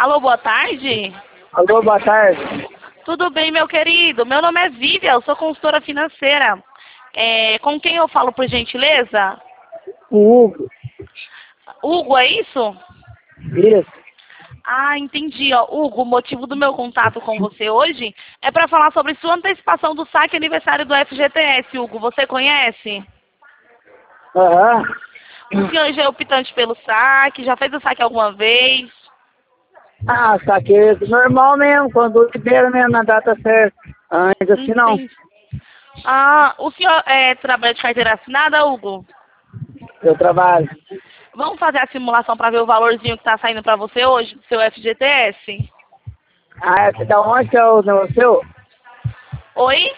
Alô, boa tarde. Alô, boa tarde. Tudo bem, meu querido? Meu nome é Vivian, eu sou consultora financeira. Com quem eu falo, por gentileza? O Hugo. Hugo, é isso? Isso. Ah, entendi. Ó. Hugo, o motivo do meu contato com você hoje é para falar sobre sua antecipação do saque aniversário do FGTS, Hugo. Você conhece? Aham. O senhor já é optante pelo saque? Já fez o saque alguma vez? Ah, saquei normal mesmo, quando libera mesmo na data certa. Ainda assim não. Entendi. Ah, o senhor trabalha de carteira assinada, Hugo? Eu trabalho. Vamos fazer a simulação para ver o valorzinho que está saindo para você hoje, do seu FGTS? Ah, da onde que é o negócio seu? Oi?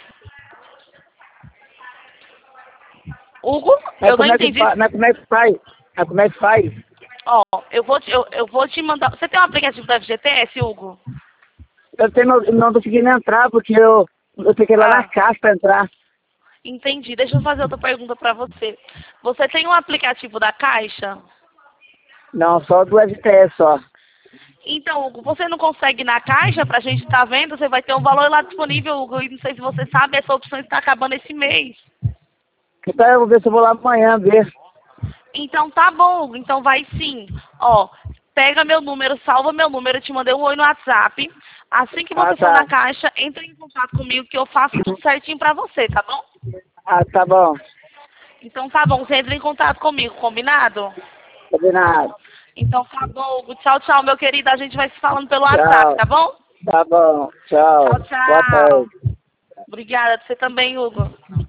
Hugo, Mas eu não como é que entendi. faz? Mas como é que faz? Mas como é que faz? Ó, eu vou te mandar. Você tem um aplicativo do FGTS, Hugo? Eu tenho, não tô conseguindo entrar porque eu fiquei lá na Ah, caixa pra entrar. entendi. Deixa eu fazer outra pergunta para você. Você tem um aplicativo da Caixa? Não, só do FTS só. Então, Hugo, você não consegue ir na Caixa pra gente estar vendo? Você vai ter um valor lá disponível, Hugo. E não sei se você sabe, essa opção está acabando esse mês. Então eu vou ver se eu vou lá amanhã ver. Então tá bom, Hugo. Então vai sim. Ó, pega meu número, salva meu número, eu te mandei um oi no WhatsApp. Assim que Ah, você for tá. na Caixa, entre em contato comigo que eu faço tudo certinho pra você, tá bom? Ah, tá bom. Então tá bom, você entra em contato comigo, combinado? Combinado. Então tá bom, Hugo. Tchau, tchau, meu querido. A gente vai se falando pelo WhatsApp, Tchau. tá bom? Tá bom. Tchau. Tchau, Boa tchau. tarde. Obrigada, você também, Hugo.